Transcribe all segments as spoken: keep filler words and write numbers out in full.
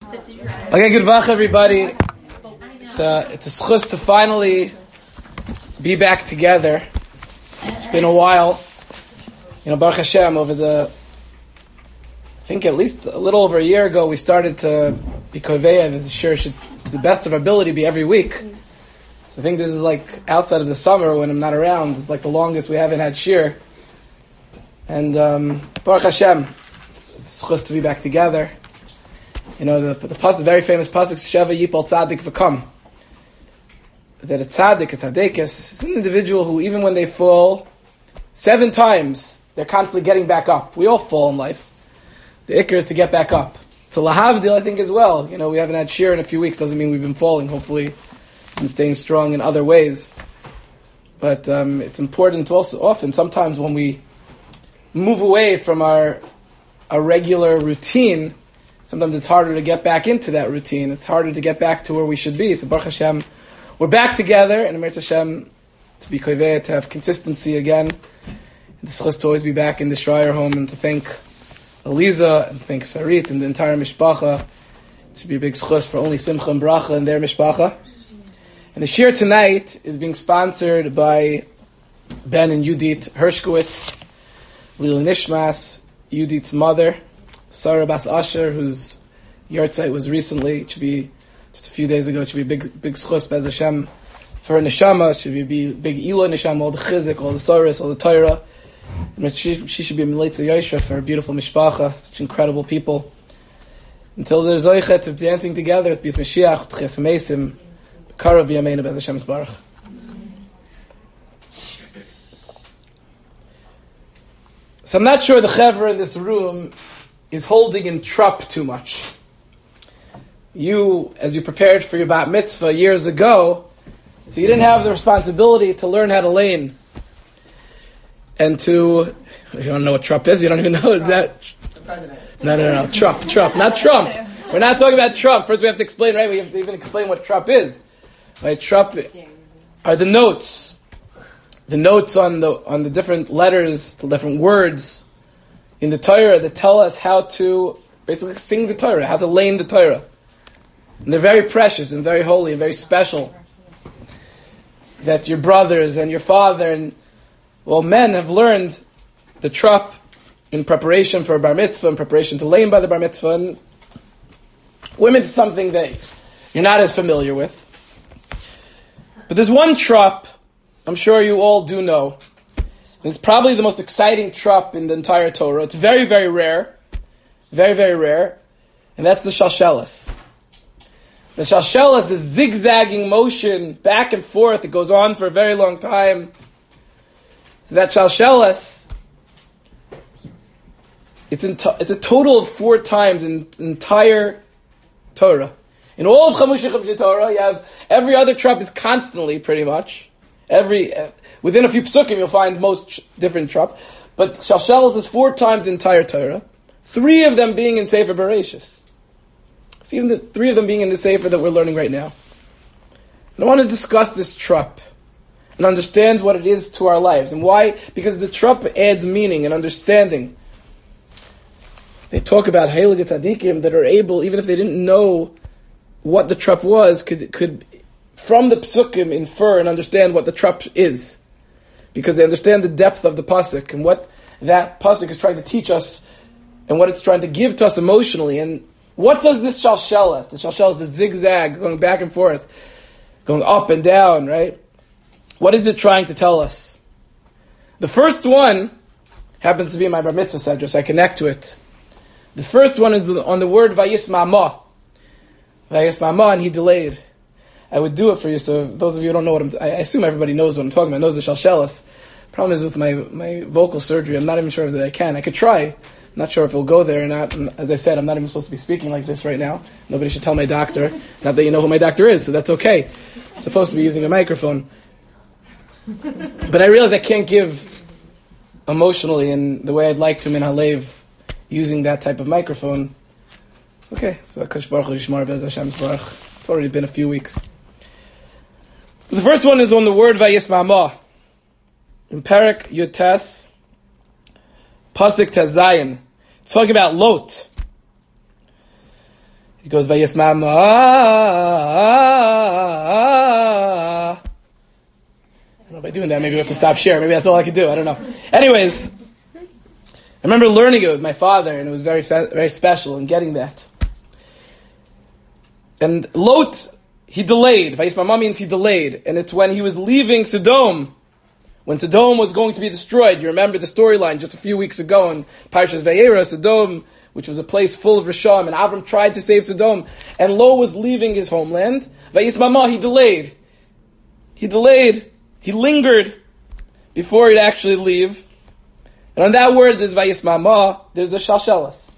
Okay, good vach, everybody. It's a, it's a schus to finally be back together. It's been a while. You know, Baruch Hashem, over the, I think at least a little over a year ago, we started to be koveya that the shir should, to the best of our ability, be every week. So I think this is like outside of the summer when I'm not around. It's like the longest we haven't had shir. And um, Baruch Hashem, it's, it's schus to be back together. You know, the, the pasuk, very famous pasuk, Sheva Yipol Tzadik V'Kam. That a tzaddik, a tzaddikis, is an individual who, even when they fall seven times, they're constantly getting back up. We all fall in life. The ikr is to get back up. To lahavdil, I think, as well. You know, we haven't had shir in a few weeks. Doesn't mean we've been falling. Hopefully, we've been staying strong in other ways. But um, it's important to also, often, sometimes when we move away from our, our regular routine, sometimes it's harder to get back into that routine. It's harder to get back to where we should be. So Baruch Hashem, we're back together, and Emir Hashem, to be koveya, to have consistency again. It's schus to always be back in the Schreier home, and to thank Eliza, and thank Sarit, and the entire mishpacha. It should be a big schus for only Simcha and Bracha and their mishpacha. And the shir tonight is being sponsored by Ben and Yudit Hershkowitz, Lil Nishmas, Yudit's mother, Sarah Bas Asher, whose yahrzeit was recently, it should be just a few days ago, it should be a big, big schus, Bez Hashem, for her neshama. It should be a big Ilo neshama, all the chizik, all the soros, all the Torah. She, she should be a Miletza Yosha for her beautiful mishpacha, such incredible people. Until there's Zoichet of dancing together with Bis Mashiach, Tchias HaMesim, Kara B'Yameinu Bez Hashem's Baruch. So I'm not sure the chevra in this room is holding in trup too much. You, as you prepared for your bat mitzvah years ago, so you didn't have the responsibility to learn how to lane. And to, you don't know what trup is? You don't even know that? The president. No, no, no, Trump, Trump, not Trump. We're not talking about Trump. First we have to explain, right? We have to even explain what trup is. Right? Trup are the notes. The notes on the on the different letters, the different words in the Torah that tell us how to basically sing the Torah, how to lane the Torah. And they're very precious and very holy and very special. That your brothers and your father and, well, men have learned the trup in preparation for a bar mitzvah, in preparation to lane by the bar mitzvah. And women is something that you're not as familiar with. But there's one trup I'm sure you all do know. It's probably the most exciting trup in the entire Torah. It's very, very rare. Very, very rare. And that's the shalshelis. The shalshelis is zigzagging motion back and forth. It goes on for a very long time. So that shalshelis, it's, in to, it's a total of four times in the entire Torah. In all of Chamush Chabshei Torah, you have every other trup is constantly, pretty much. Every uh, within a few psukim, you'll find most tr- different trup. But shalshelis is four times the entire Torah. Three of them being in Sefer Bereshis. See, even the three of them being in the Sefer that we're learning right now. And I want to discuss this trup and understand what it is to our lives. And why? Because the trup adds meaning and understanding. They talk about Heilige Tzadikim that are able, even if they didn't know what the trup was, could could from the psukim infer and understand what the trup is. Because they understand the depth of the pasuk and what that pasuk is trying to teach us and what it's trying to give to us emotionally. And what does this shalshelis? The shalshelis is zigzag, going back and forth, going up and down, right? What is it trying to tell us? The first one happens to be in my bar mitzvah center, so I connect to it. The first one is on the word vayismama. Vayismama, and he delayed. I would do it for you, so those of you who don't know what I'm... I assume everybody knows what I'm talking about, knows the shalshelis. Problem is with my, my vocal surgery, I'm not even sure that I can. I could try. I'm not sure if it'll go there or not. And as I said, I'm not even supposed to be speaking like this right now. Nobody should tell my doctor. Not that you know who my doctor is, so that's okay. I'm supposed to be using a microphone. But I realize I can't give emotionally in the way I'd like to min halev using that type of microphone. Okay, so Akash Baruch Hu Yishmar Bez Hashem's Baruch. It's already been a few weeks. The first one is on the word Vayismama. In Perek Yotes, Pasuk Tezayin. It's talking about Lot. He goes, Vayismama. I don't know, by doing that, maybe we have to stop sharing. Maybe that's all I could do. I don't know. Anyways, I remember learning it with my father, and it was very, very special in getting that. And Lot, he delayed. Vayismama means he delayed. And it's when he was leaving Sodom, when Sodom was going to be destroyed. You remember the storyline just a few weeks ago in Parshas Vayera, Sodom, which was a place full of Risham, and Avram tried to save Sodom, and Lot was leaving his homeland. Vayismama, he delayed. He delayed. He lingered before he'd actually leave. And on that word, there's Vayismama, there's a Shalshelas.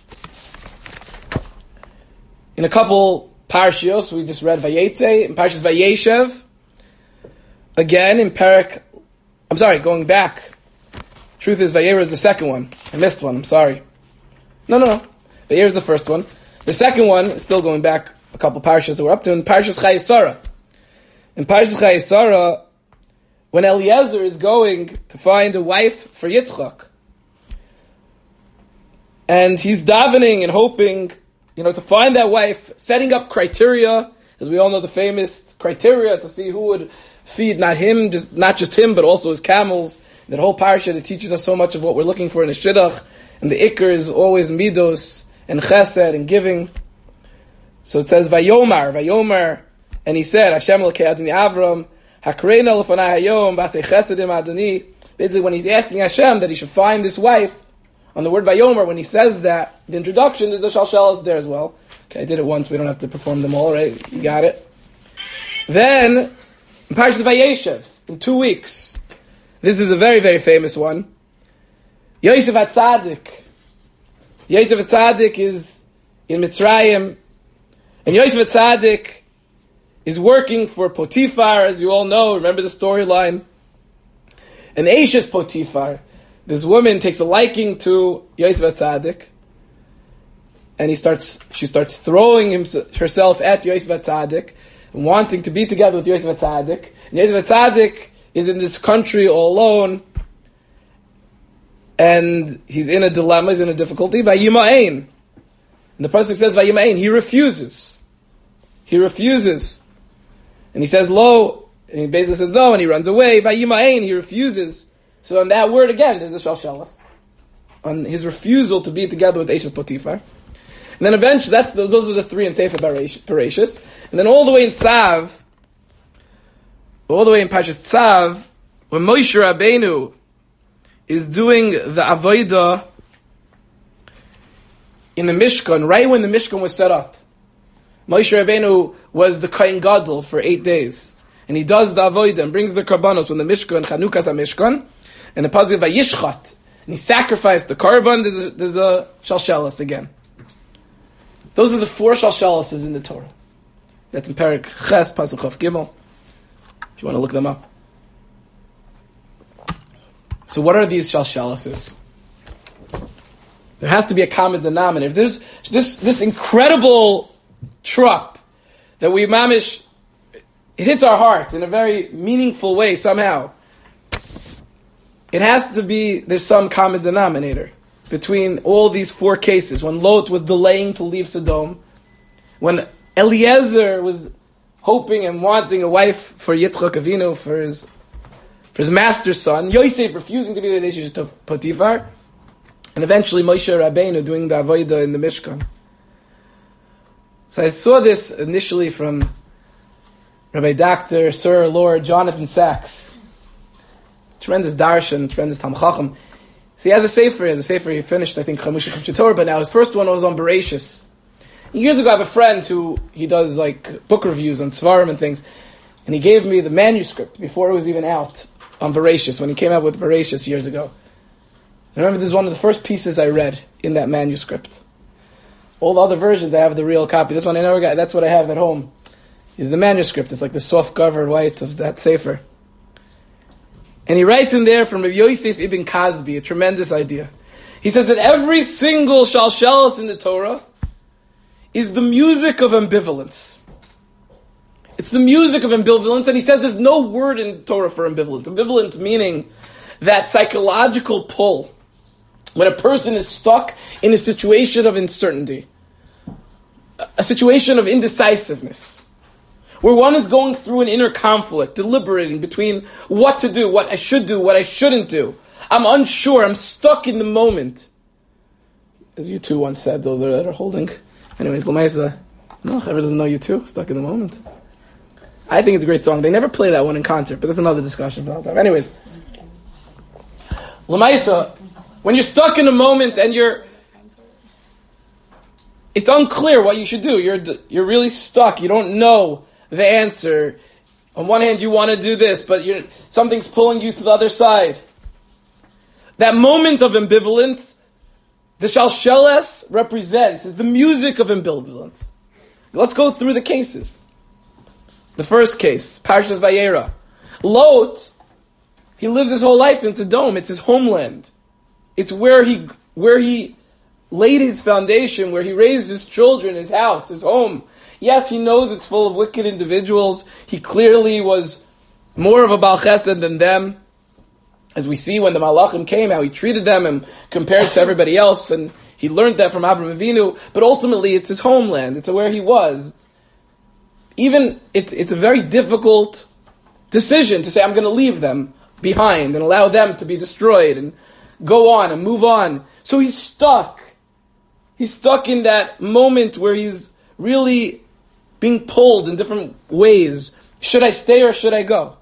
In a couple Parshios, we just read Vayetze, in Parshas Vayeshev, again in Perek, I'm sorry, going back. Truth is, Vayera is the second one. I missed one, I'm sorry. No, no, no. Vayera is the first one. The second one is still going back a couple Parshas that we're up to, in Parshas Chayesara. In Parshas Chayesara, when Eliezer is going to find a wife for Yitzchak, and he's davening and hoping, you know, to find that wife, setting up criteria, as we all know the famous criteria to see who would feed not him, just not just him, but also his camels. That whole parsha that teaches us so much of what we're looking for in a shidduch, and the ikr is always midos and chesed and giving. So it says Vayomar, Vayomar, and he said, Hashem Elokei Adoni Avram, Hakreina Lefanai Hayom, V'asei Chesedim Adoni. Basically, when he's asking Hashem that he should find this wife, on the word Vayomar, when he says that, the introduction is the Shalshelas there as well. Okay, I did it once, we don't have to perform them all, right? You got it? Then, in Parshas Vayeshev, in two weeks, this is a very, very famous one. Yosef HaTzadik. Yosef HaTzadik is in Mitzrayim, and Yosef HaTzadik is working for Potiphar, as you all know. Remember the storyline? And Ashes Potiphar, this woman takes a liking to Yosef HaTzadik, and he starts. She starts throwing himself, herself at Yosef HaTzadik, and wanting to be together with Yosef HaTzadik. And Yosef HaTzadik is in this country all alone, and he's in a dilemma, he's in a difficulty. Vayima'ain. And the pasuk says, Vayima'ain. He refuses. He refuses. And he says, Lo. And he basically says, no, and he runs away. Vayima'ain. He refuses. So on that word again, there's a Shalshelas. On his refusal to be together with Ashes Potiphar. And then eventually, that's the, those are the three in Sefer Bereshis. And then all the way in Tzav, all the way in Parshas Tzav, when Moshe Rabbeinu is doing the Avodah in the Mishkan, right when the Mishkan was set up. Moshe Rabbeinu was the Kohen Gadol for eight days. And he does the Avodah and brings the Karbanos when the Mishkan, Chanukas HaMishkan, and the Pazir Vayishchat. And he sacrificed the Karban, there's a, there's a Shalshelas again. Those are the four Shalshelas in the Torah. That's in Perek Ches, Pasuk Chav Gimel. If you want to look them up. So what are these Shalshelases? There has to be a common denominator. If there's this this incredible truck that we mamish, it hits our heart in a very meaningful way somehow. It has to be, there's some common denominator between all these four cases. When Lot was delaying to leave Sodom, when Eliezer was hoping and wanting a wife for Yitzchak Avinu, for his for his master's son, Yosef refusing to be with Ashes Potiphar, and eventually Moshe Rabbeinu doing the Avodah in the Mishkan. So I saw this initially from Rabbi Doctor Sir Lord Jonathan Sachs. Tremendous darshan, tremendous Talmid Chacham. So he has a sefer, he has a sefer he finished, I think, Chamush Chumshei Torah, but now his first one was on Bereshis. Years ago I have a friend who, he does like book reviews on Tzvarim and things, and he gave me the manuscript before it was even out on Bereshis, when he came out with Bereshis years ago. I remember this is one of the first pieces I read in that manuscript. All the other versions I have the real copy. This one I never got, that's what I have at home. Is the manuscript. It's like the soft cover white of that sefer. And he writes in there from Rabbi Yosef ibn Kazbi, a tremendous idea. He says that every single shalshelos in the Torah is the music of ambivalence. It's the music of ambivalence, and he says there's no word in Torah for ambivalence. Ambivalence meaning that psychological pull. When a person is stuck in a situation of uncertainty. a situation of indecisiveness, where one is going through an inner conflict, deliberating between what to do, what I should do, what I shouldn't do. I'm unsure, I'm stuck in the moment. As you two once said, those are, that are holding. Anyways, Lamaisa, no, Chaver doesn't know you too, stuck in the moment. I think it's a great song. They never play that one in concert, but that's another discussion for another time. Anyways, Lamaisa, when you're stuck in a moment and you're, it's unclear what you should do. You're you're really stuck. You don't know the answer. On one hand, you want to do this, but you're, something's pulling you to the other side. That moment of ambivalence, the Shalsheles represents, is the music of ambivalence. Let's go through the cases. The first case, Parshas Vayera. Lot, he lives his whole life in Sodom. It's his homeland. It's where he where he laid his foundation, where he raised his children, his house, his home. Yes, he knows it's full of wicked individuals. He clearly was more of a Baal Chesed than them. As we see when the Malachim came, how he treated them and compared to everybody else, and he learned that from Avraham Avinu. But ultimately, it's his homeland. It's where he was. Even, it, it's a very difficult decision to say, I'm going to leave them behind and allow them to be destroyed and go on and move on. So he's stuck. He's stuck in that moment where he's really being pulled in different ways. Should I stay or should I go?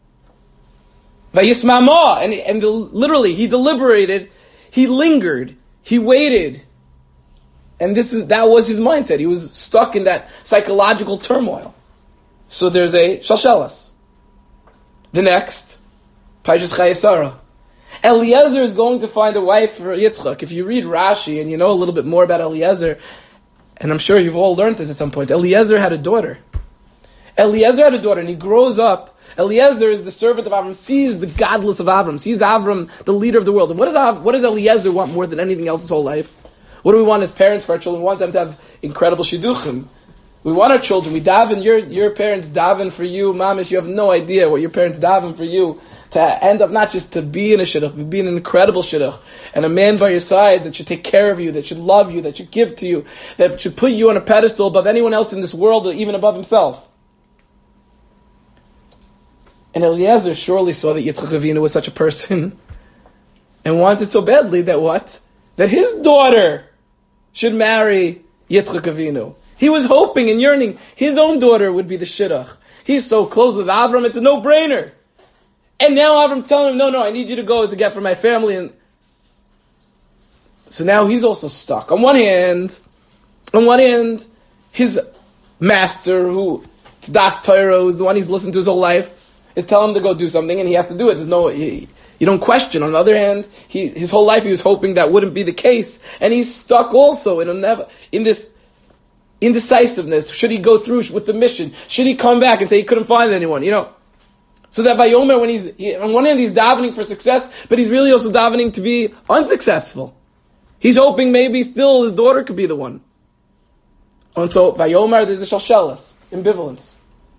Vayismama, and and the, literally he deliberated, he lingered, he waited, and this is that was his mindset. He was stuck in that psychological turmoil. So there's a Shalsheles. The next, Parshas Chayesara. Eliezer is going to find a wife for Yitzchak. If you read Rashi and you know a little bit more about Eliezer, and I'm sure you've all learned this at some point, Eliezer had a daughter. Eliezer had a daughter, and he grows up. Eliezer is the servant of Avram, sees the godless of Avram, sees Avram, the leader of the world. And what does, Av- what does Eliezer want more than anything else his whole life? What do we want as parents for our children? We want them to have incredible shidduchim. We want our children, we daven, your, your parents daven for you, mamish, you have no idea what your parents daven for you, to end up not just to be in a shidduch, but be an incredible shidduch, and a man by your side that should take care of you, that should love you, that should give to you, that should put you on a pedestal above anyone else in this world, or even above himself. And Eliezer surely saw that Yitzchak Avinu was such a person, and wanted so badly that what? That his daughter should marry Yitzchak Avinu. He was hoping and yearning his own daughter would be the shidduch. He's so close with Avram, it's a no-brainer. And now Avram's telling him, no, no, I need you to go to get for my family. And so now he's also stuck. On one hand, on one hand, his master, who Das Torah, who's the one he's listened to his whole life, is telling him to go do something, and he has to do it. There's no, he, you don't question. On the other hand, he, his whole life he was hoping that wouldn't be the case, and he's stuck also in a never in this indecisiveness. Should he go through with the mission? Should he come back and say he couldn't find anyone? You know. So that Vayomer, when he's, he, on one hand he's davening for success, but he's really also davening to be unsuccessful. He's hoping maybe still his daughter could be the one. And so Vayomer, there's a Shalsheles, ambivalence.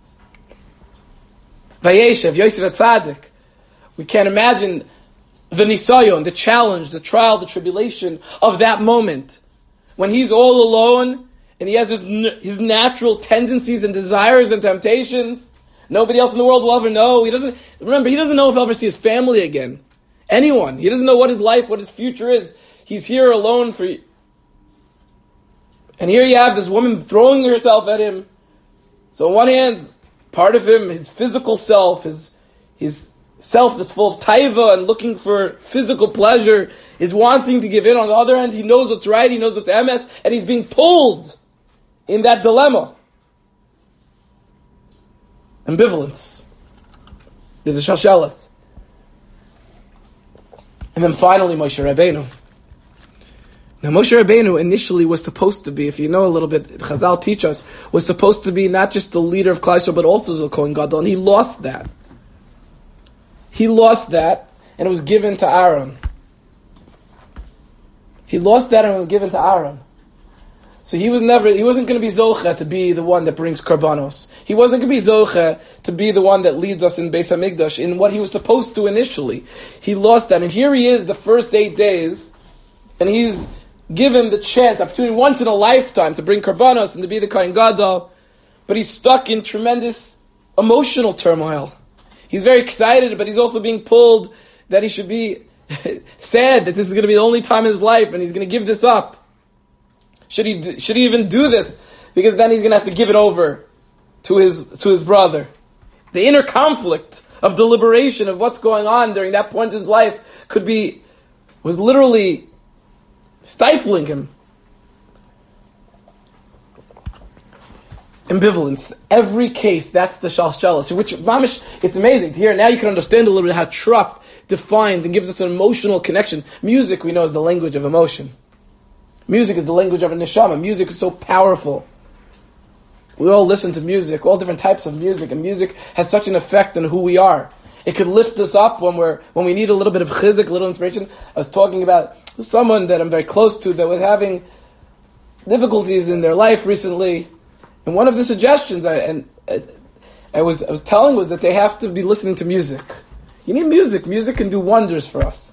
Vayeshev, Yosef Atzadik. We can't imagine the nisayon, the challenge, the trial, the tribulation of that moment. When he's all alone, and he has his, his natural tendencies and desires and temptations. Nobody else in the world will ever know. He doesn't, remember, he doesn't know if he'll ever see his family again. Anyone. He doesn't know what his life, what his future is. He's here alone for you. And here you have this woman throwing herself at him. So on one hand, part of him, his physical self, his his self that's full of taiva and looking for physical pleasure, is wanting to give in. On the other hand, he knows what's right, he knows what's M S, and he's being pulled in that dilemma. Ambivalence. There's a Shalsheles. And then finally, Moshe Rabbeinu. Now, Moshe Rabbeinu initially was supposed to be, if you know a little bit, Chazal teach us, was supposed to be not just the leader of Klal Yisrael, but also the Kohen Gadol, and he lost that. He lost that, and it was given to Aaron. He lost that and it was given to Aaron. So he was never, he wasn't going to be Zoche to be the one that brings Karbanos. He wasn't going to be Zoche to be the one that leads us in Beis HaMikdash, in what he was supposed to initially. He lost that, and here he is the first eight days, and he's given the chance, opportunity once in a lifetime to bring karbanos and to be the Kohen Gadol, but he's stuck in tremendous emotional turmoil. He's very excited, but he's also being pulled that he should be sad that this is going to be the only time in his life and he's going to give this up. Should he should he even do this? Because then he's going to have to give it over to his to his brother. The inner conflict of deliberation of what's going on during that point in his life could be, was literally stifling him. Ambivalence. Every case, that's the shalshalas. Which, mamish, it's amazing to hear. Now you can understand a little bit how Trop defines and gives us an emotional connection. Music, we know, is the language of emotion. Music is the language of a neshama. Music is so powerful. We all listen to music, all different types of music, and music has such an effect on who we are. It could lift us up when we're when we need a little bit of chizik, a little inspiration. I was talking about someone that I'm very close to that was having difficulties in their life recently. And one of the suggestions I and I was I was telling was that they have to be listening to music. You need music. Music can do wonders for us.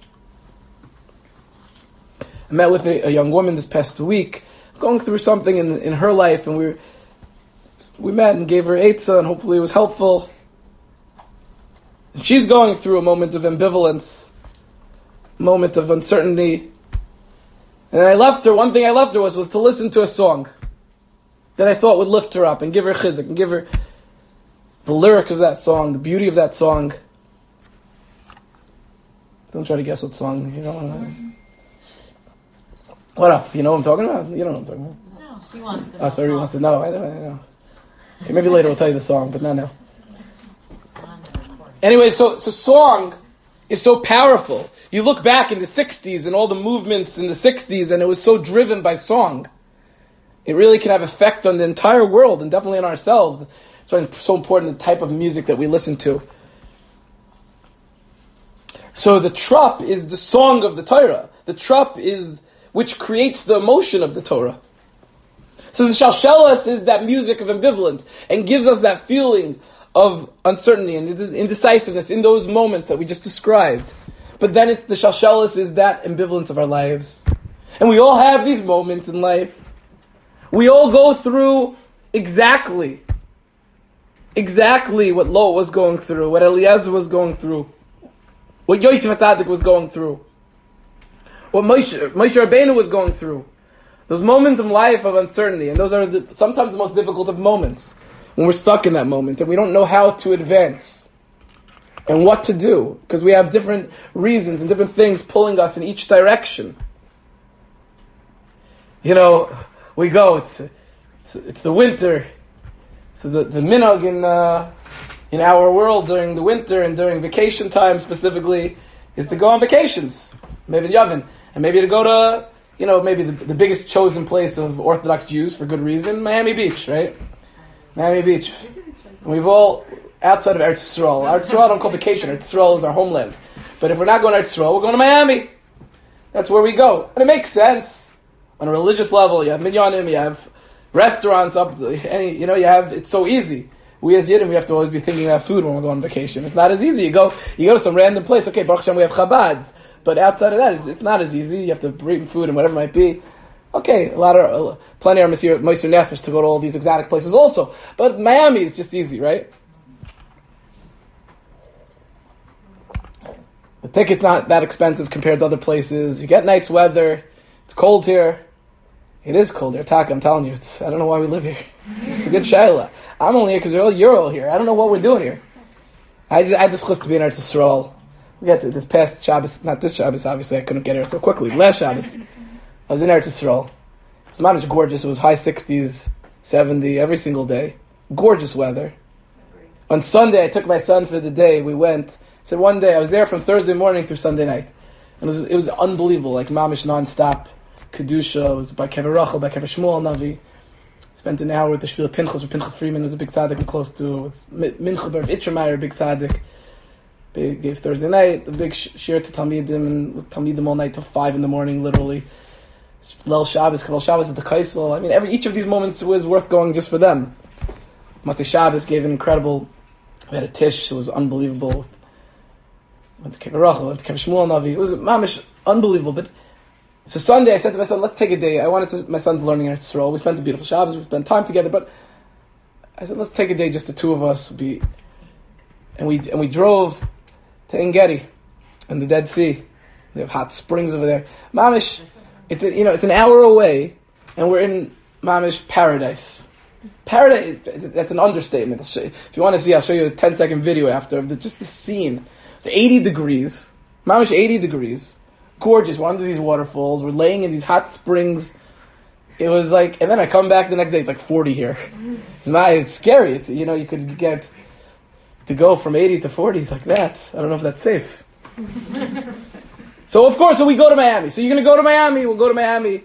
I met with a, a young woman this past week, going through something in in her life, and we were, we met and gave her eitzah, and hopefully it was helpful. And she's going through a moment of ambivalence, a moment of uncertainty. And I left her. One thing I left her was was to listen to a song that I thought would lift her up and give her chizik and give her the lyric of that song, the beauty of that song. Don't try to guess what song, you know. What up? You know what I'm talking about? You don't know what I'm talking about. No, she wants to know. Oh, sorry, he wants to know. I don't, I don't know. Okay, maybe later we'll tell you the song, but not now. Anyway, so so song is so powerful. You look back in the sixties and all the movements in the sixties, and it was so driven by song. It really can have effect on the entire world and definitely on ourselves. It's why it's so important the type of music that we listen to. So the trop is the song of the Torah. The trop is which creates the emotion of the Torah. So the shalshelas is that music of ambivalence and gives us that feeling of uncertainty and indecisiveness in those moments that we just described. But then it's the shalshelas is that ambivalence of our lives. And we all have these moments in life. We all go through exactly, exactly what Lot was going through, what Eliezer was going through, what Yosef HaTzadik was going through, what Moshe, Moshe Rabbeinu was going through. Those moments in life of uncertainty, and those are the, sometimes the most difficult of moments, when we're stuck in that moment and we don't know how to advance and what to do, because we have different reasons and different things pulling us in each direction. You know, we go, it's it's, it's the winter, so the, the minhag in, uh, in our world during the winter and during vacation time specifically is to go on vacations, maybe in Yavin, and maybe to go to, you know, maybe the, the biggest chosen place of Orthodox Jews for good reason, Miami Beach, right? Miami Beach. And we've all, outside of Eretz Yisrael, Eretz Yisrael I don't call vacation, Eretz Yisrael is our homeland. But if we're not going to Eretz Yisrael, we're going to Miami. That's where we go. And it makes sense. On a religious level, you have minyanim, you have restaurants up, any, you know, you have, it's so easy. We as Yidden, we have to always be thinking about food when we're going on vacation. It's not as easy. You go, you go to some random place, okay, Baruch Hashem, we have Chabads. But outside of that, it's, it's not as easy. You have to bring food and whatever it might be. Okay, a lot of, uh, plenty are Meiser Nefesh to go to all these exotic places also. But Miami is just easy, right? The ticket's not that expensive compared to other places. You get nice weather. It's cold here. It is cold here. Tak, I'm telling you, it's, I don't know why we live here. It's a good shaila. I'm only here because you're all here. I don't know what we're doing here. I, just, I had this chus to be in Eretz Yisrael. We got to this past Shabbos, not this Shabbos, obviously I couldn't get here so quickly. Last Shabbos, I was in Eretz Yisrael. It was not much gorgeous. It was high sixties, seventy, every single day. Gorgeous weather. On Sunday, I took my son for the day. We went. So one day, I was there from Thursday morning through Sunday night. It was, it was unbelievable, like mamish non-stop. Kedusha, it was by Kever Rachel, by Kever Shmuel Navi. Spent an hour with the Shvil Pinchas, where Pinchas Freeman was a big tzaddik and close to. It was Mincha Bar Itchermeyer, a big tzaddik. Big, gave Thursday night, a big shir to Talmidim, and with Talmidim all night till five in the morning, literally. Lel Shabbos, Kabbalah Shabbos at the Kaisel. I mean, every each of these moments was worth going just for them. Matei Shabbos gave an incredible, we had a tish, it was unbelievable. Went to Kever Rachel, went to Kever Shmuel Navi. It was mamish unbelievable, but So Sunday, I said to my son, let's take a day. I wanted to, my son's learning Eretz Yisrael. We spent a beautiful Shabbos. We spent time together. But I said, let's take a day, just the two of us. Be, and we and we drove to En Gedi and the Dead Sea. They have hot springs over there. Mamish, it's a, you know it's an hour away, and we're in Mamish paradise. Paradise. That's an understatement. You, if you want to see, I'll show you a ten second video after of the, just the scene. It's eighty degrees. Mamish eighty degrees. Gorgeous. We're under these waterfalls. We're laying in these hot springs. It was like, and then I come back the next day. It's like forty here. It's not. It's scary. It's, you know, you could get to go from eighty to forty like that. I don't know if that's safe. So of course, so we go to Miami. So you're gonna go to Miami. We'll go to Miami.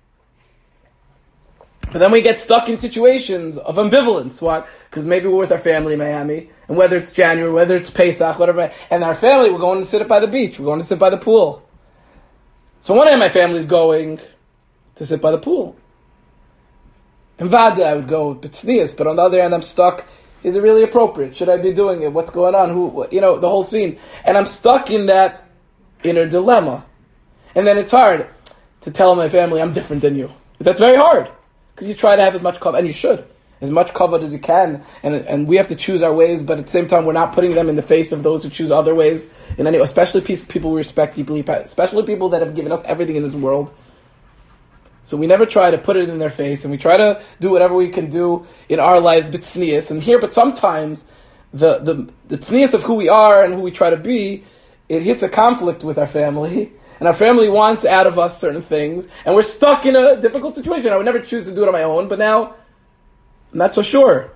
But then we get stuck in situations of ambivalence. What? Because maybe we're with our family in Miami, and whether it's January, whether it's Pesach, whatever, and our family, we're going to sit by the beach. We're going to sit by the pool. So one day my family's going to sit by the pool. And Vada, I would go with B'tznius, but on the other hand, I'm stuck. Is it really appropriate? Should I be doing it? What's going on? Who? What, you know, the whole scene. And I'm stuck in that inner dilemma. And then it's hard to tell my family, I'm different than you. That's very hard. Because you try to have as much cover, and you should, as much cover as you can. And and we have to choose our ways, but at the same time, we're not putting them in the face of those who choose other ways. And anyway, especially people we respect deeply, especially people that have given us everything in this world. So we never try to put it in their face, and we try to do whatever we can do in our lives, b'tznius. And here, but sometimes the the the tznius of who we are and who we try to be, it hits a conflict with our family, and our family wants out of us certain things, and we're stuck in a difficult situation. I would never choose to do it on my own, but now I'm not so sure.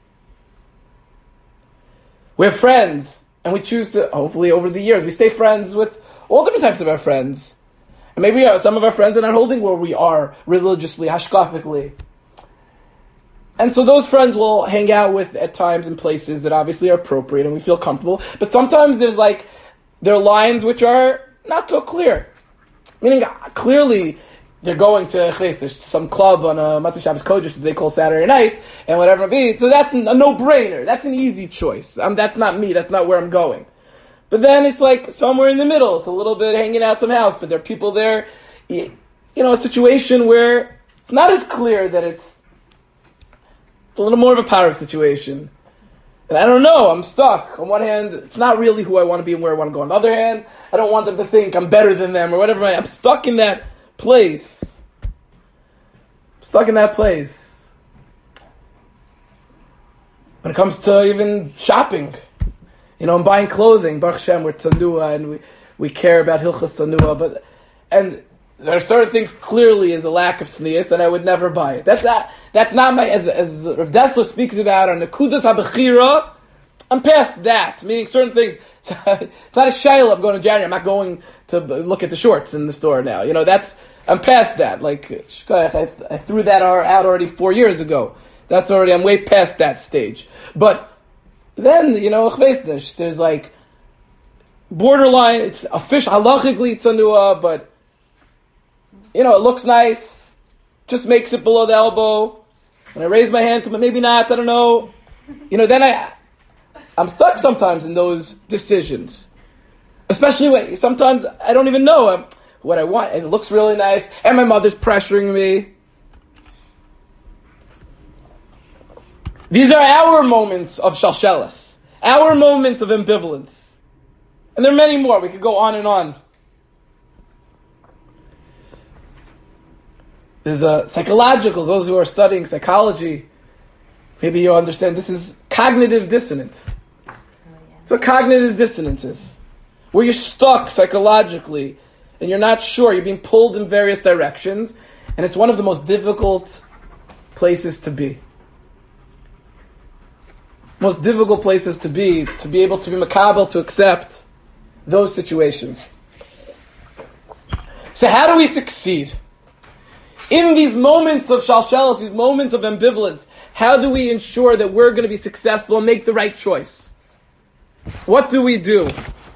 We have friends. And we choose to, hopefully over the years, we stay friends with all different types of our friends. And maybe some of our friends are not holding where we are religiously, hashkafically. And so those friends will hang out with at times in places that obviously are appropriate and we feel comfortable. But sometimes there's like, there are lines which are not so clear. Meaning, clearly, they're going to there's some club on a Matzah Shabbos Kodesh that they call Saturday night, and whatever it be. So that's a no-brainer. That's an easy choice. Um, that's not me. That's not where I'm going. But then it's like somewhere in the middle. It's a little bit hanging out some house, but there are people there. You know, a situation where it's not as clear that it's, it's a little more of a power situation. And I don't know. I'm stuck. On one hand, it's not really who I want to be and where I want to go. On the other hand, I don't want them to think I'm better than them or whatever. I'm stuck in that place. Stuck in that place. When it comes to even shopping, you know, and buying clothing, Baruch Hashem, we're tzanua and we, we care about hilchas tzanua, but and there are certain things clearly is a lack of tznius, and I would never buy it. That's not that's not my as as Rav Dessler speaks about on the Nekudas HaBechira. I'm past that, meaning certain things. It's not a shayla. I'm going to January. I'm not going to look at the shorts in the store now. You know, that's I'm past that. Like I, I threw that out already four years ago. That's already I'm way past that stage. But then you know, there's like borderline. It's official halachically tzanua, but you know, it looks nice. Just makes it below the elbow. When I raise my hand, but maybe not. I don't know. You know, then I. I'm stuck sometimes in those decisions. Especially when sometimes I don't even know what I want. And it looks really nice. And my mother's pressuring me. These are our moments of shalshelas. Our moments of ambivalence. And there are many more. We could go on and on. There's a psychological, those who are studying psychology, maybe you'll understand this is cognitive dissonance. That's what cognitive dissonance is. Where you're stuck psychologically and you're not sure, you're being pulled in various directions, and it's one of the most difficult places to be. Most difficult places to be, to be able to be makabel, to accept those situations. So how do we succeed? In these moments of shalshelos, these moments of ambivalence, how do we ensure that we're going to be successful and make the right choice? What do we do?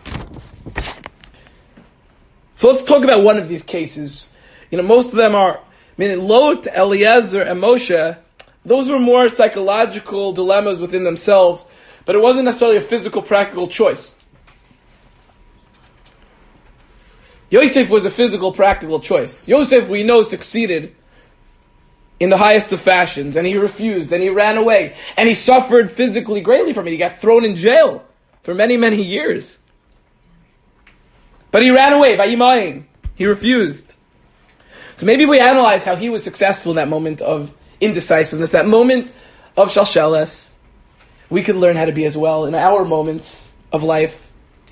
So let's talk about one of these cases. You know, most of them are, I mean, Lot, Eliezer, and Moshe, those were more psychological dilemmas within themselves, but it wasn't necessarily a physical, practical choice. Yosef was a physical, practical choice. Yosef, we know, succeeded in the highest of fashions, and he refused, and he ran away, and he suffered physically greatly from it. He got thrown in jail for many, many years. But he ran away, Vayimayin. He refused. So maybe we analyze how he was successful in that moment of indecisiveness, that moment of shalsheles. We could learn how to be as well in our moments of life.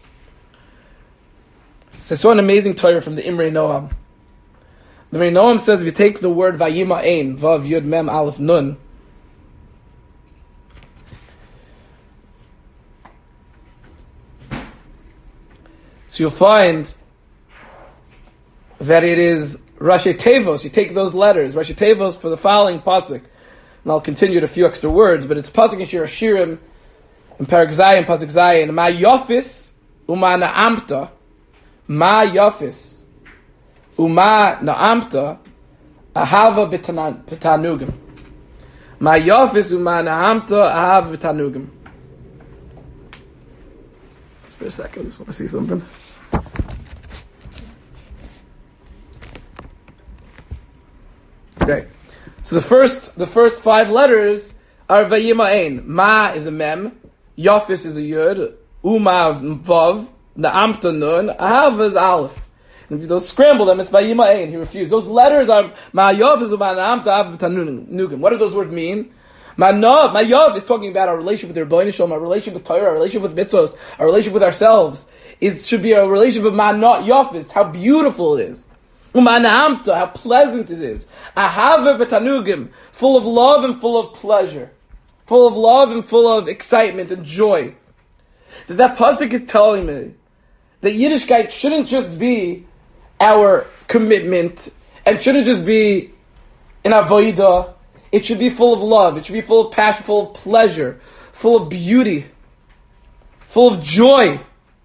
So I saw an amazing Torah from the Imrei Noam. The Imrei Noam says, if you take the word Vayimayin, Vav Yud Mem Aleph Nun, so you'll find that it is Rashi Tevos. You take those letters, Rashi Tevos, for the following pasuk, and I'll continue with a few extra words, but it's pasuk in Shir Hashirim, in Perek Zayin, pasuk Zayin, Ma Yofis Uma Na'amta, Ma Yofis Uma Na'amta, Ahava B'tanugim. Ma Yofis Uma Na'amta, Ahava B'tanugim. Just for a second, I just want to see something. Okay, so the first the first five letters are Vayimayin. Ma is a mem, Yofis is a yud, Uma vav, Na'amta nun, Ahav is aleph. And if you don't scramble them, it's Vayimayin. He refused. Those letters are Ma Yofis, Uma Na'amta, Ahav B'tanugim. What do those words mean? Ma Nov, Ma Yov is talking about our relationship with the Rebbeinu Shalom, our relationship with Torah, our relationship with mitzvos, our relationship with ourselves. It should be a relationship of Ma Not Yofis, how beautiful it is. Umana'amta, how pleasant it is. Ahava b'tanugim, full of love and full of pleasure. Full of love and full of excitement and joy. That that pasuk is telling me that Yiddishkeit shouldn't just be our commitment and shouldn't just be an avodah. It should be full of love. It should be full of passion, full of pleasure, full of beauty, full of joy.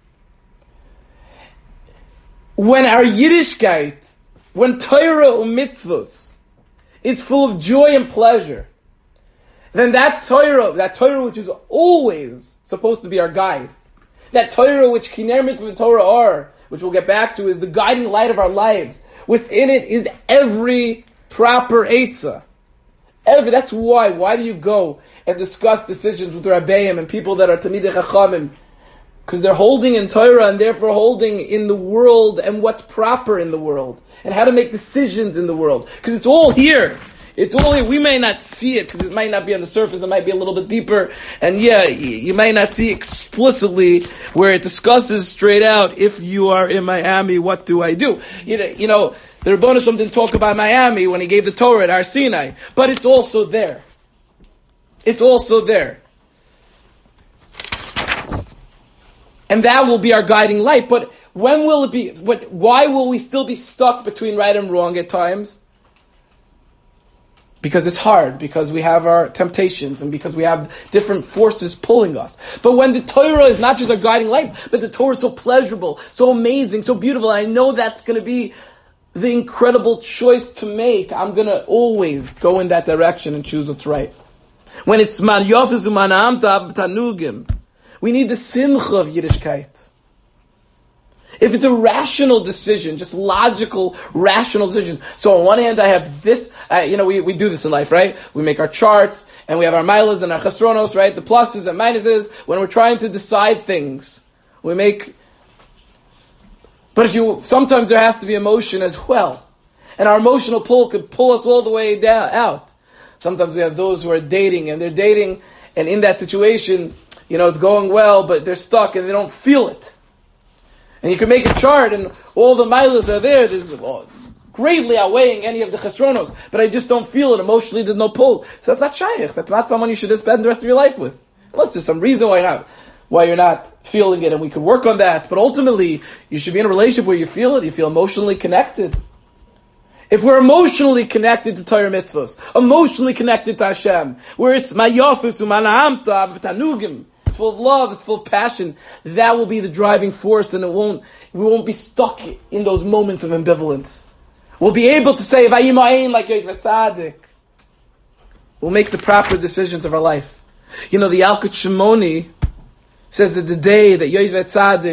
When our Yiddishkeit, when Torah or mitzvos, it's full of joy and pleasure, then that Torah, that Torah which is always supposed to be our guide, that Torah which Kiner Mitzvah and Torah are, which we'll get back to, is the guiding light of our lives. Within it is every proper Eitzah. Every, that's why. Why do you go and discuss decisions with Rabbeim and people that are Tamidei Chachamim? Because they're holding in Torah and therefore holding in the world and what's proper in the world and how to make decisions in the world. Because it's all here. It's all here. We may not see it because it might not be on the surface. It might be a little bit deeper. And yeah, you might not see explicitly where it discusses straight out, if you are in Miami, what do I do? You know, you know the Rebbeinu Shalom didn't talk about Miami when he gave the Torah at Har Sinai. But it's also there. It's also there. And that will be our guiding light. But when will it be? What? Why will we still be stuck between right and wrong at times? Because it's hard. Because we have our temptations, and because we have different forces pulling us. But when the Torah is not just our guiding light, but the Torah is so pleasurable, so amazing, so beautiful, I know that's going to be the incredible choice to make. I'm going to always go in that direction and choose what's right. When it's man yofis umanamta tanugim. We need the simcha of Yiddishkeit. If it's a rational decision, just logical, rational decision. So on one hand, I have this, uh, you know, we, we do this in life, right? We make our charts, and we have our milas and our chesronos, right? The pluses and minuses. When we're trying to decide things, we make... But if you, sometimes there has to be emotion as well. And our emotional pull could pull us all the way down, out. Sometimes we have those who are dating, and they're dating, and in that situation... You know, it's going well, but they're stuck and they don't feel it. And you can make a chart and all the milas are there. There's well, greatly outweighing any of the chesronos. But I just don't feel it. Emotionally, there's no pull. So that's not shaykh. That's not someone you should just spend the rest of your life with. Unless there's some reason why you're not, why you're not feeling it, and we could work on that. But ultimately, you should be in a relationship where you feel it. You feel emotionally connected. If we're emotionally connected to Torah mitzvos, emotionally connected to Hashem, where it's mayofis umana'amta b'tanugim, it's full of love, it's full of passion, that will be the driving force, and it won't, we won't be stuck in those moments of ambivalence. We'll be able to say, Vayimayin, like Yosef Tzadik. We'll make the proper decisions of our life. You know, the Yalkut Shimoni says that the day that Yosef Tzadik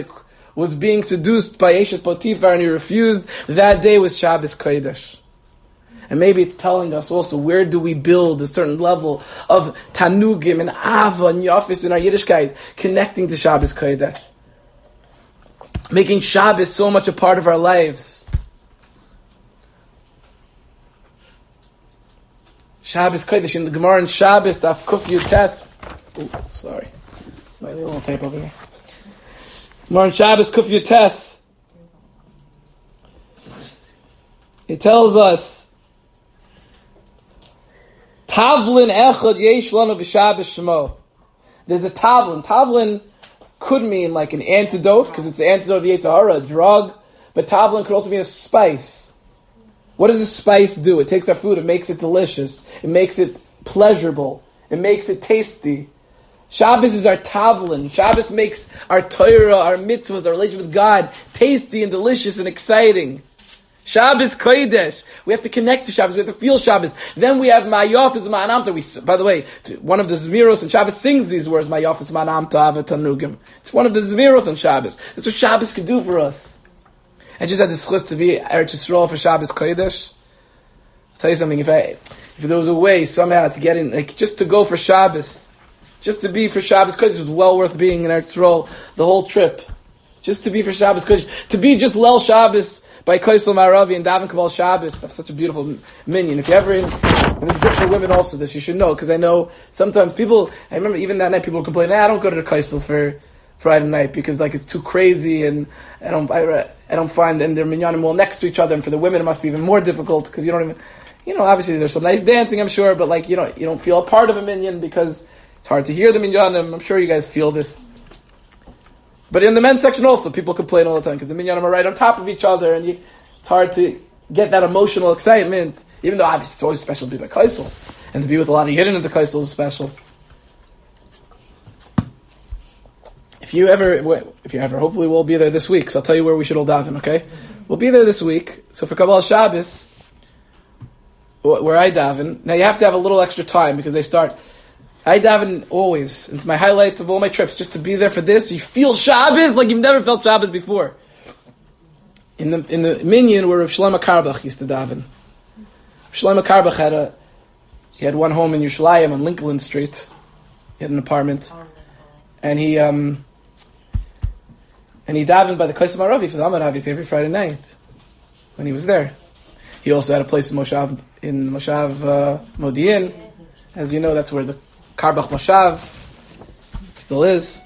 was being seduced by Eshes Potiphar and he refused, that day was Shabbos Kodesh. And maybe it's telling us also, where do we build a certain level of tanugim and ava and yafis in our Yiddishkeit, connecting to Shabbos Kodesh. Making Shabbos so much a part of our lives. Shabbos Kodesh, in the Gemara in Shabbos, Daf Kuf Yutes. Oh, sorry. My little tape over here. Gemara in Shabbos Kuf Yutes. It tells us, Tavlin echad yesh lanu v'Shabbos shemo. There's a tavlin. Tavlin could mean like an antidote, because it's the antidote of the Yetzer Hara, a drug. But tavlin could also mean a spice. What does a spice do? It takes our food, it makes it delicious. It makes it pleasurable. It makes it tasty. Shabbos is our tavlin. Shabbos makes our Torah, our mitzvahs, our relation with God tasty and delicious and exciting. Shabbos Kodesh. We have to connect to Shabbos. We have to feel Shabbos. Then we have Ma'yafis Ma'anamta. We, by the way, one of the Zmiros in Shabbos sings these words, Ma'yafis Ma'anamta Ava Tanugim. It's one of the Zmiros on Shabbos. That's what Shabbos could do for us. I just had this chus to be Eretz Yisrael for Shabbos Kodesh. I'll tell you something. If I, if there was a way somehow to get in, like just to go for Shabbos, just to be for Shabbos Kodesh, was well worth being in Eretz Yisrael the whole trip. Just to be for Shabbos Kodesh, to be just Lel Shabbos by Kaisel Maravi and Davin Kabbalah Shabbos. That's such a beautiful minyan. If you ever in, and this is good for women also, this you should know, because I know sometimes people, I remember even that night people complain, nah, I don't go to the Kaisel for Friday night because like it's too crazy and I don't I, I don't find, and they're minyanim all next to each other, and for the women it must be even more difficult because you don't even, you know, obviously there's some nice dancing I'm sure, but like you know, you don't feel a part of a minyan because it's hard to hear the minyanim. I'm sure you guys feel this. But in the men's section also, people complain all the time because the minyanim are right on top of each other, and you, it's hard to get that emotional excitement. Even though obviously it's always special to be by Kaisel, and to be with a lot of Yidden at the Kaisel is special. If you ever, if you ever, hopefully we'll be there this week. So I'll tell you where we should all daven. Okay, we'll be there this week. So for Kabbalah Shabbos, where I daven, now you have to have a little extra time because they start. I daven always. It's my highlight of all my trips, just to be there for this. You feel Shabbos like you've never felt Shabbos before. In the in the minyan where Rav Shlomo Karbach used to daven. Rav Shlomo Karbach had a he had one home in Yerushalayim on Lincoln Street. He had an apartment, and he um and he davened by the Kaisel Maravi for the Amaravi every Friday night when he was there. He also had a place in Moshav in Moshav uh, Modi'in. As you know, that's where the Karbach Moshav still is.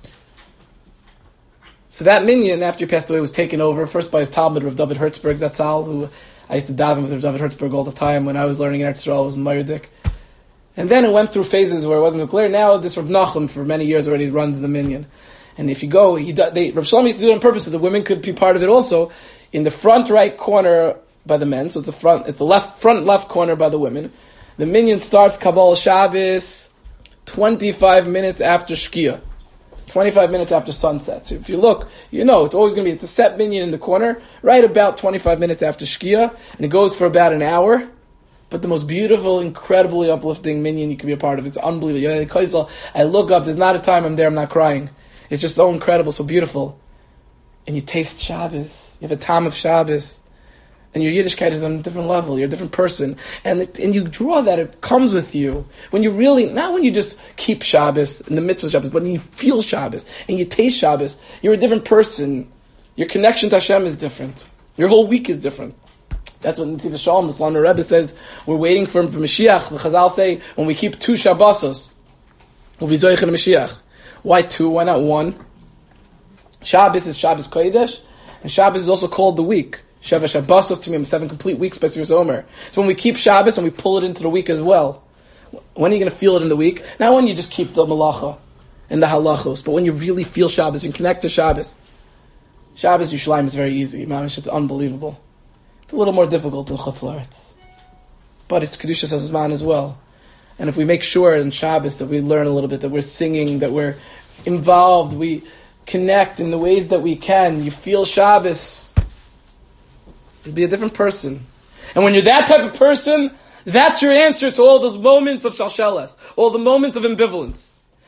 So that minyan, after he passed away, was taken over first by his Talmud, Rav David Herzberg Zatzal, who I used to daven with Rav David Herzberg all the time when I was learning in Eretz Yisrael. It was Mayerdik. And then it went through phases where it wasn't clear. Now this Rav Nachum for many years already runs the minyan. And if you go, he they, Rav Shlomo used to do it on purpose so the women could be part of it also. In the front right corner by the men, so it's the front, it's the left front left corner by the women. The minyan starts Kabbalah Shabbos twenty-five minutes after Shkia. twenty-five minutes after sunset. So if you look, you know, it's always going to be at the set minyan in the corner, right about twenty-five minutes after Shkia, and it goes for about an hour. But the most beautiful, incredibly uplifting minyan you can be a part of. It's unbelievable. I look up, there's not a time I'm there, I'm not crying. It's just so incredible, so beautiful. And you taste Shabbos. You have a time of Shabbos. And your Yiddishkeit is on a different level. You're a different person. And it, and you draw that. It comes with you. When you really, not when you just keep Shabbos, in the mitzvah of Shabbos, but when you feel Shabbos, and you taste Shabbos, you're a different person. Your connection to Hashem is different. Your whole week is different. That's what Netiv Shalom, the Slana Rebbe says, we're waiting for, for Mashiach. The Chazal say, when we keep two Shabbosos, we'll be Zoich in Mashiach. Why two? Why not one? Shabbos is Shabbos Kodesh, and Shabbos is also called the week. Sheva Shabbosos to me, seven complete weeks by Sir Omer. So when we keep Shabbos and we pull it into the week as well, when are you going to feel it in the week? Not when you just keep the malacha and the halachos, but when you really feel Shabbos and connect to Shabbos. Shabbos Yerushalayim is very easy. Mamish, it's unbelievable. It's a little more difficult than Chutz La'aretz, but it's Kedushas Hazman as well. And if we make sure in Shabbos that we learn a little bit, that we're singing, that we're involved, we connect in the ways that we can, you feel Shabbos, you'll be a different person. And when you're that type of person, that's your answer to all those moments of shalshelas, all the moments of ambivalence.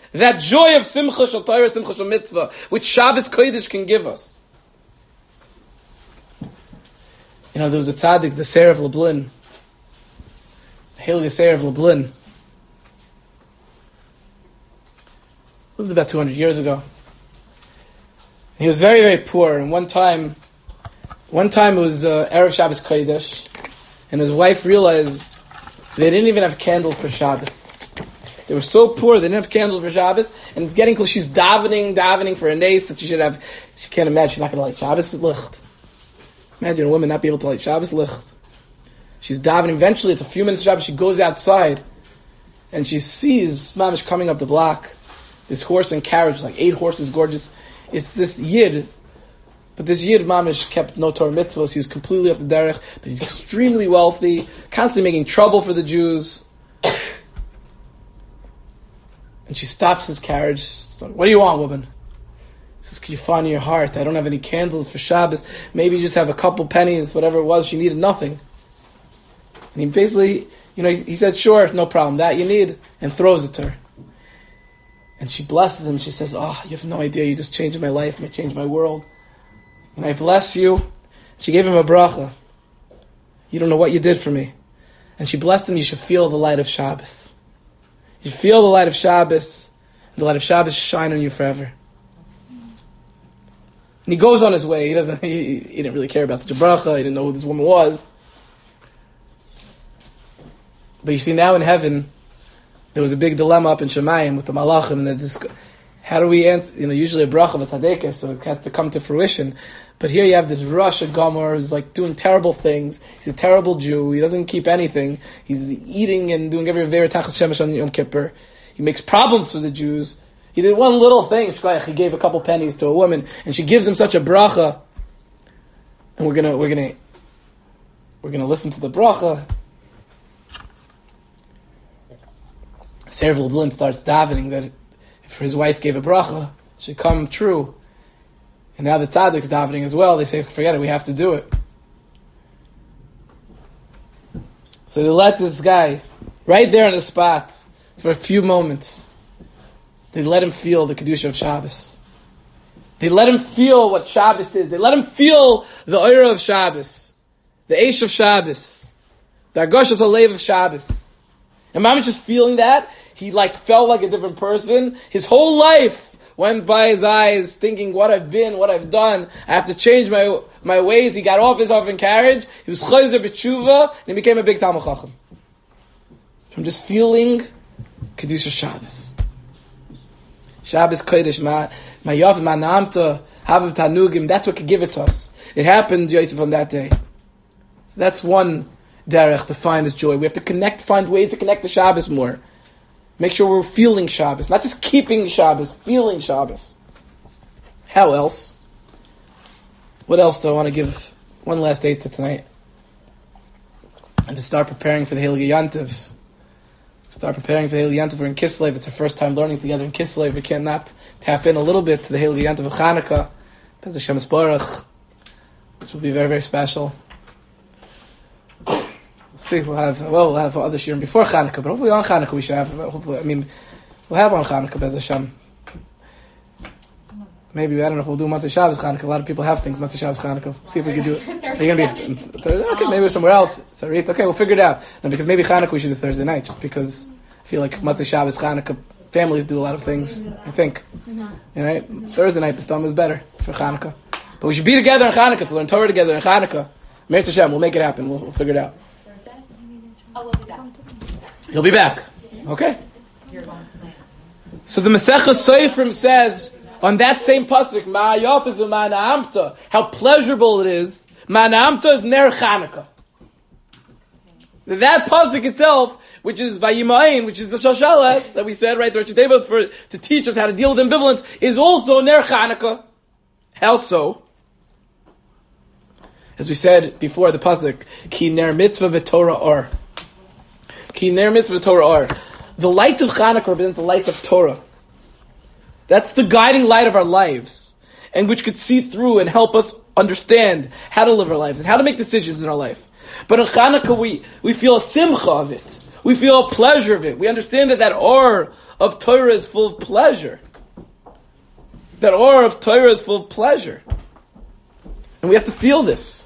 That joy of Simcha Shel Torah, Simcha Shel Mitzvah, which Shabbos Kodesh can give us. You know, there was a tzaddik, the Seir of Lublin, the Heilige Seir of Lublin, lived about two hundred years ago. He was very, very poor, and one time, one time it was uh, Erev Shabbos Kodesh, and his wife realized they didn't even have candles for Shabbos. They were so poor, they didn't have candles for Shabbos, and it's getting close. She's davening, davening for a nace that she should have. She can't imagine she's not going to light Shabbos licht. Imagine a woman not be able to light Shabbos licht. She's davening. Eventually, it's a few minutes of Shabbos. She goes outside, and she sees Mamish coming up the block. This horse and carriage, like eight horses, gorgeous. It's this Yid, but this Yid, Mamish, kept no Torah mitzvahs. He was completely off the derech, but he's extremely wealthy, constantly making trouble for the Jews. And she stops his carriage. She's like, what do you want, woman? He says, can you find in your heart? I don't have any candles for Shabbos. Maybe you just have a couple pennies, whatever it was. She needed nothing. And he basically, you know, he, he said, sure, no problem. That you need, and throws it to her. And she blesses him. She says, oh, you have no idea. You just changed my life. You changed my world. And I bless you. She gave him a bracha. You don't know what you did for me. And she blessed him. You should feel the light of Shabbos. You feel the light of Shabbos. And the light of Shabbos shine on you forever. And he goes on his way. He doesn't. He, he didn't really care about the bracha. He didn't know who this woman was. But you see, now in heaven, there was a big dilemma up in Shemayim with the Malachim, and this, how do we answer? You know, usually a bracha of a tzaddik, so it has to come to fruition. But here you have this Rosh Gomer who's like doing terrible things. He's a terrible Jew. He doesn't keep anything. He's eating and doing every very tachas shemesh on Yom Kippur. He makes problems for the Jews. He did one little thing. He gave a couple pennies to a woman, and she gives him such a bracha. And we're gonna we're gonna we're gonna listen to the bracha. Seir of Lublin starts davening that if his wife gave a bracha, it should come true. And now the tzaddik's davening as well. They say, forget it, we have to do it. So they let this guy, right there on the spot, for a few moments, they let him feel the Kedusha of Shabbos. They let him feel what Shabbos is. They let him feel the Oira of Shabbos, the Eish of Shabbos, the Argoshas Alev of Shabbos. And Mamish just feeling that, he like felt like a different person. His whole life went by his eyes, thinking what I've been, what I've done. I have to change my my ways. He got off his oven carriage. He was chayzer b'tshuva, and he became a big Talmid Chacham. From just feeling Kedusha Shabbos. Shabbos Kodesh, ma ma yav ma naamta havav tanugim. That's what could give it to us. It happened, Yosef, on that day. So that's one derech to find this joy. We have to connect, find ways to connect to Shabbos more. Make sure we're feeling Shabbos, not just keeping Shabbos, feeling Shabbos. How else? What else do I want to give one last date to tonight? And to start preparing for the Heilige Yantiv. Start preparing for the Heilige Yantiv. We're in Kislev. It's our first time learning together in Kislev. We can't not tap in a little bit to the Heilige Yantiv of Chanukah. Bez Hashem Yisborach, which will be very, very special. See, we'll have well, we'll have other shirim before Chanukah, but hopefully on Chanukah we should have. Hopefully, I mean, we'll have on Chanukah Bez Hashem. Maybe I don't know if we'll do Matzah Shabbos Chanukah. A lot of people have things Matzah Shabbos Chanukah. See if we can do it. Are you gonna be okay? Maybe somewhere else. Sorry, okay, we'll figure it out. No, because maybe Chanukah we should do Thursday night, just because I feel like Matzah Shabbos Chanukah families do a lot of things. I think, you know, Thursday night Bastam is better for Chanukah, but we should be together in Chanukah to learn Torah together in Chanukah. Meir Hashem, we'll make it happen. We'll, we'll figure it out. Oh, we'll be back. He'll be back. Okay. So the Masechah Seifrim says on that same pasuk, Ma'ayaf is Ma'na'amta, how pleasurable it is. Ma'na'amta is Ner Chanukah. That pasuk itself, which is Vayimayin, which is the Shashalas that we said right there for to teach us how to deal with ambivalence, is also Ner Chanukah. How so? As we said before, the pasuk, Ki Ner Mitzvah V'Torah Or. Ki Ner Mitzvah Torah Or. The light of Chanukah represents the light of Torah. That's the guiding light of our lives, and which could see through and help us understand how to live our lives and how to make decisions in our life. But in Chanukah, we, we feel a simcha of it. We feel a pleasure of it. We understand that that or of Torah is full of pleasure. That aura of Torah is full of pleasure. And we have to feel this.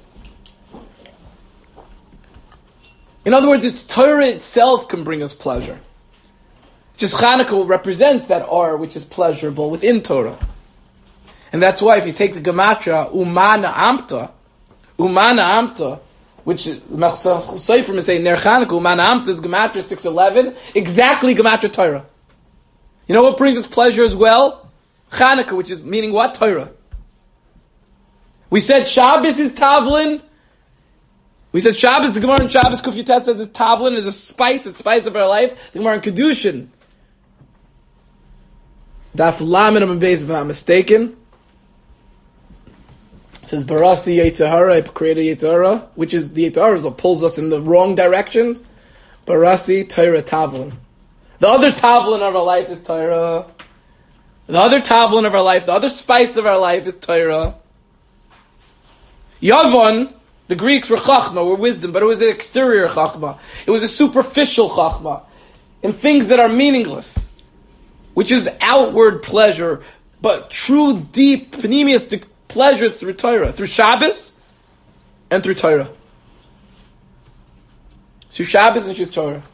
In other words, it's Torah itself can bring us pleasure. Just Chanukah represents that aura which is pleasurable within Torah. And that's why if you take the Gematria, Umana Amta, Umana Amta, which Seifrim is saying, Ner Chanukah, Umana Amta is Gematria six eleven, exactly Gematria Torah. You know what brings us pleasure as well? Chanukah, which is meaning what? Torah. We said Shabbos is Tavlin. We said Shabbos, the Gemara in Shabbos, Kuf Yates says it's Tavlin, is a spice, it's spice of our life. The Gemara in Kedushin. Daf Lamed Amud Beis, if I'm not mistaken. It says Barasi Yetzer Hara, I created Yetzer Hara, which is the Yetzer Hara that pulls us in the wrong directions. Barasi Torah Tavlin. The other Tavlin of our life is Torah. The other Tavlin of our life, the other spice of our life is Torah. Yavon, the Greeks were Chachma, were wisdom, but it was an exterior Chachma. It was a superficial Chachma in things that are meaningless, which is outward pleasure, but true, deep, panemiistic pleasure through Torah, through Shabbos and through Torah. Through Shabbos and through Torah.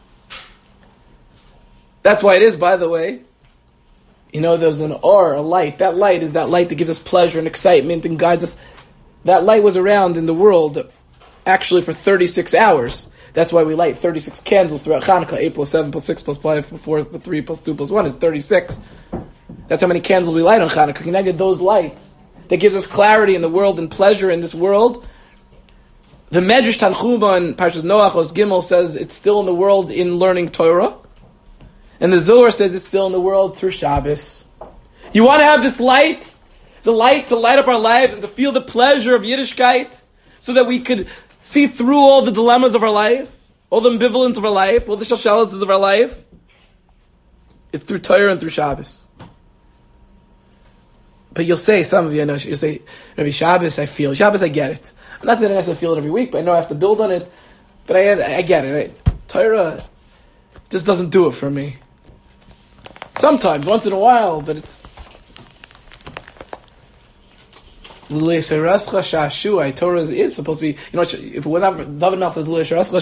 That's why it is, by the way, you know, there's an or, a light. That light is that light that gives us pleasure and excitement and guides us. That light was around in the world actually for thirty-six hours. That's why we light thirty-six candles throughout Chanukah. eight plus seven plus six plus five plus four plus three plus two plus one is thirty-six. That's how many candles we light on Chanukah. Can I get those lights? That gives us clarity in the world and pleasure in this world. The Medrash Tanchuma in Parshas Noach Os Gimel says it's still in the world in learning Torah. And the Zohar says it's still in the world through Shabbos. You want to have this light? The light to light up our lives and to feel the pleasure of Yiddishkeit so that we could see through all the dilemmas of our life, all the ambivalence of our life, all the shalshalas of our life. It's through Torah and through Shabbos. But you'll say, some of you I know, you'll say, Rabbi, Shabbos I feel. Shabbos I get it. Not that I necessarily feel it every week, but I know I have to build on it. But I, I get it. Right? Torah just doesn't do it for me. Sometimes, once in a while, but it's Torah is, is supposed to be, you know, if it was not, David Melch says,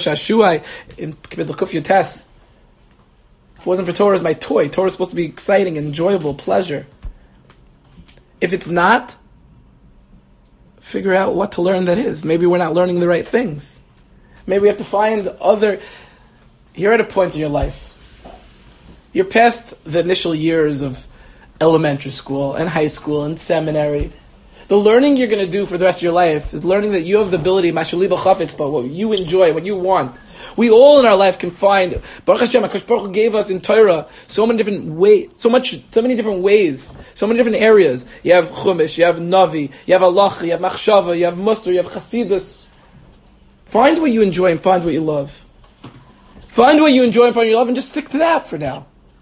in Kuf Yates, if it wasn't for Torah, it's my toy. Torah is supposed to be exciting, enjoyable, pleasure. If it's not, figure out what to learn that is. Maybe we're not learning the right things. Maybe we have to find other, you're at a point in your life. You're past the initial years of elementary school and high school and seminary. The learning you're going to do for the rest of your life is learning that you have the ability, mashaliba chafetz, but what you enjoy, what you want. We all in our life can find, Baruch Hashem, HaKadosh Baruch Hu gave us in Torah so many different ways, so much, so many different ways, so many different areas. You have Chumash, you have Navi, you have Halacha, you have Machshava, you have Musar, you have Chasidus. Find what you enjoy and find what you love. Find what you enjoy and find what you love and just stick to that for now.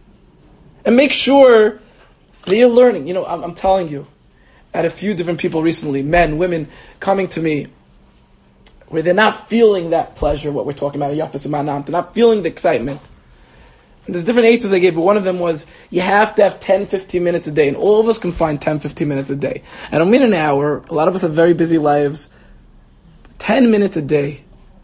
And make sure that you're learning. You know, I'm, I'm telling you, I had a few different people recently, men, women, coming to me where they're not feeling that pleasure, what we're talking about, Yafas Umanam. They're not feeling the excitement. And there's different answers they gave, but one of them was, you have to have ten, fifteen minutes a day, and all of us can find ten, fifteen minutes a day. I don't mean an hour. A lot of us have very busy lives. ten minutes a day.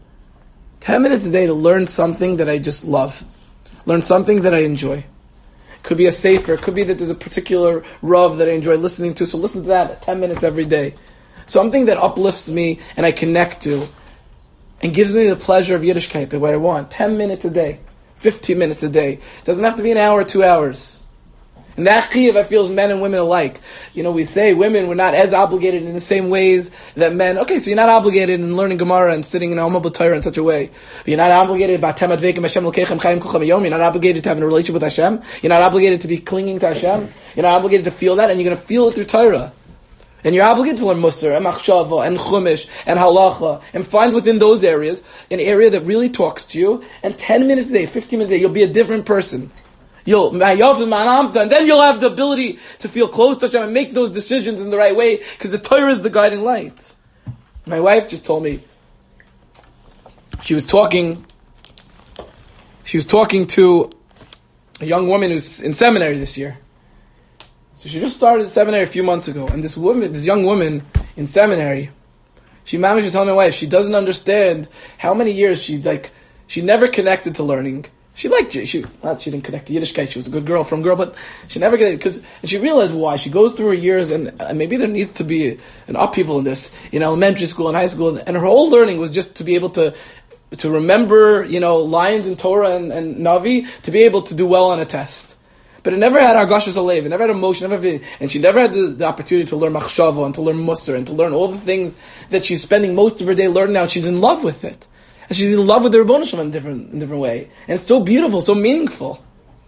ten minutes a day to learn something that I just love. Learn something that I enjoy. Could be a sefer. Could be that there's a particular Rav that I enjoy listening to. So listen to that ten minutes every day. Something that uplifts me and I connect to and gives me the pleasure of Yiddishkeit, the way I want. ten minutes a day. fifteen minutes a day. It doesn't have to be an hour or two hours. And that chiyuv, I feel, is men and women alike. You know, we say women were not as obligated in the same ways that men. Okay, so you're not obligated in learning Gemara and sitting in a Omah B'Torah in such a way. You're not obligated B'atem Adveikim Hashem L'keichem Chayim Kol Hayom. You're not obligated to have a relationship with Hashem. You're not obligated to be clinging to Hashem. You're not obligated to feel that, and you're going to feel it through Torah. And you're obligated to learn Musar and Machshava and Chumash and Halacha and find within those areas an area that really talks to you. And ten minutes a day, fifteen minutes a day, you'll be a different person. You'll, and then you'll have the ability to feel close to Hashem and make those decisions in the right way, because the Torah is the guiding light. My wife just told me, she was talking, she was talking to a young woman who's in seminary this year. So she just started seminary a few months ago, and this woman, this young woman in seminary, she managed to tell my wife she doesn't understand how many years she like she never connected to learning. She liked it. She not she didn't connect to Yiddishkeit. She was a good girl from girl, but she never connected because and she realized why. She goes through her years, and uh, maybe there needs to be an upheaval in this in elementary school and high school, and, and her whole learning was just to be able to to remember, you know, lines in Torah and, and Navi to be able to do well on a test. But it never had Argashas Alev, it never had emotion, never had, and she never had the, the opportunity to learn Machshava and to learn Musar and to learn all the things that she's spending most of her day learning now. She's in love with it. And she's in love with the Rebbeinu Shalom in a different, in a different way. And it's so beautiful, so meaningful.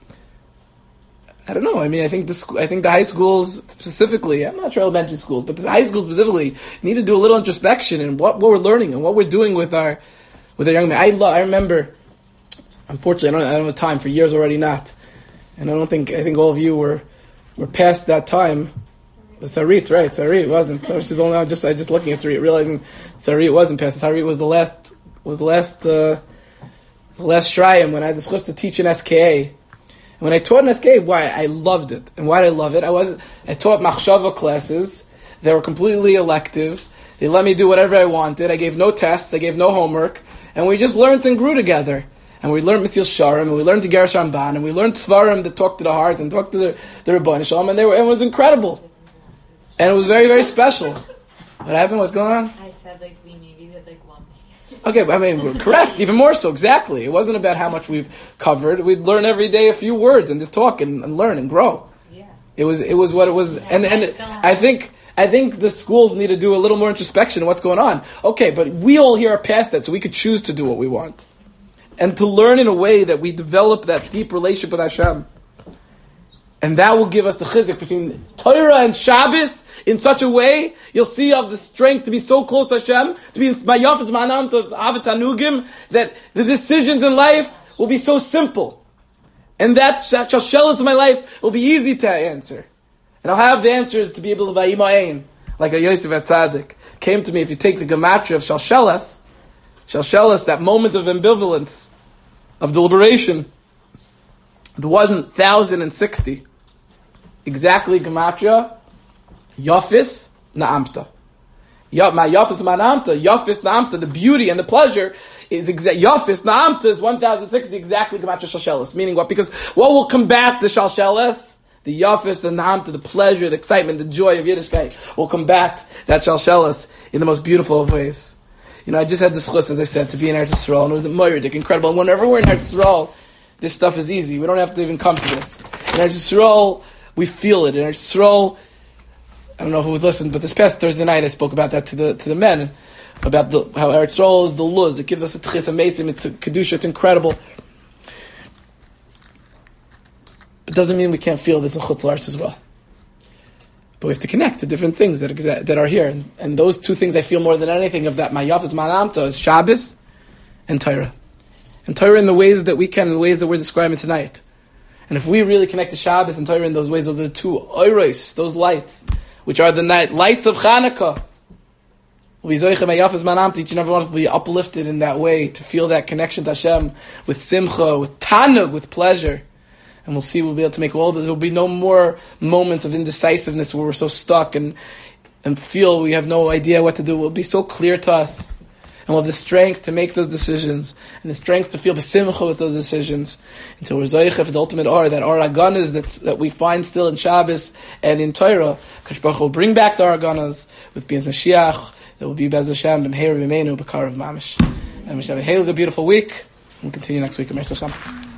I don't know, I mean, I think the, sc- I think the high schools specifically, I'm not sure elementary schools, but the high schools specifically need to do a little introspection in what, what we're learning and what we're doing with our, with our young men. I, lo- I remember, unfortunately, I don't, I don't have time, for years already not. And I don't think, I think all of you were were past that time. Sarit, right, Sarit wasn't. So she's only, just, I just looking at Sarit, realizing Sarit wasn't past. Sarit was the last, was the last, uh, the last Shrayim when I had the chus to teach in S K A. And when I taught in S K A, why, I loved it. And why did I love it? I was, I taught Machshava classes. They were completely electives. They let me do whatever I wanted. I gave no tests, I gave no homework. And we just learned and grew together. And we learned Mitzil Sharim, and we learned the Gerash Ramban, and we learned Svarim that talked to the heart and talked to the, the Rebbeinu Shalom, and they were, it was incredible. And it was very, very special. What happened? What's going on? I said, like, we maybe did, like, one thing. Okay, I mean, we're correct, even more so, exactly. It wasn't about how much we've covered. We'd learn every day a few words and just talk and, and learn and grow. Yeah. It was, it was what it was. Yeah, and and I think, I think the schools need to do a little more introspection of what's going on. Okay, but we all here are past that, so we could choose to do what we want. And to learn in a way that we develop that deep relationship with Hashem. And that will give us the chizuk between Torah and Shabbos in such a way, you'll see of the strength to be so close to Hashem, to be in Mayafet Manam, to Avet Tanugim, that the decisions in life will be so simple. And that Shalshelis of my life will be easy to answer. And I'll have the answers to be able to Vayima'ain, like a Yosef HaTzadik came to me. If you take the Gematria of Shalshelis, Shalshelis, that moment of ambivalence, of deliberation, the one thousand sixty, exactly Gematria, Yafis Na'amta. Ma Yafis Ma'amta, Yafis Na'amta, the beauty and the pleasure is exact. Yafis Na'amta is one thousand sixty, exactly Gematria Shalshelis. Meaning what? Because what will combat the Shalshelis? The Yafis and Na'amta, the pleasure, the excitement, the joy of Yiddishkeit will combat that Shalshelis in the most beautiful of ways. You know, I just had this chus, as I said, to be in Eretz Yisrael, and it was moiridik, incredible. And whenever we're in Eretz Yisrael, this stuff is easy. We don't have to even come to this. In Eretz Yisrael, we feel it. In Eretz Yisrael, I don't know who listened, but this past Thursday night I spoke about that to the to the men, about the, how Eretz Yisrael is the luz. It gives us a tchis, amazing, it's a kedusha, it's incredible. It doesn't mean we can't feel this in Chutz La'aretz as well. But we have to connect to different things that exa- that are here. And, and those two things I feel more than anything of that Mayafis Manamta is Shabbos and Torah. And Torah in the ways that we can, in the ways that we're describing tonight. And if we really connect to Shabbos and Torah in those ways, those are the two oiros, those lights, which are the night lights of Chanukah. We'll be Zoichem Mayafis Manamta, each and every one of us will be uplifted in that way, to feel that connection to Hashem, with simcha, with tanug, with pleasure. And we'll see, we'll be able to make all this. There will be no more moments of indecisiveness where we're so stuck and and feel we have no idea what to do. It will be so clear to us. And we'll have the strength to make those decisions. And the strength to feel besimcha with those decisions. Until we're zoicha for the ultimate or, that or aganas that, that we find still in Shabbos and in Torah. Kadosh Baruch Hu will bring back the aganas with Bias Mashiach. That will be Bez Hashem, B'meir B'meinu, B'karav Mamish. And we shall have a hail, a beautiful week. We'll continue next week in Meretz Hashem.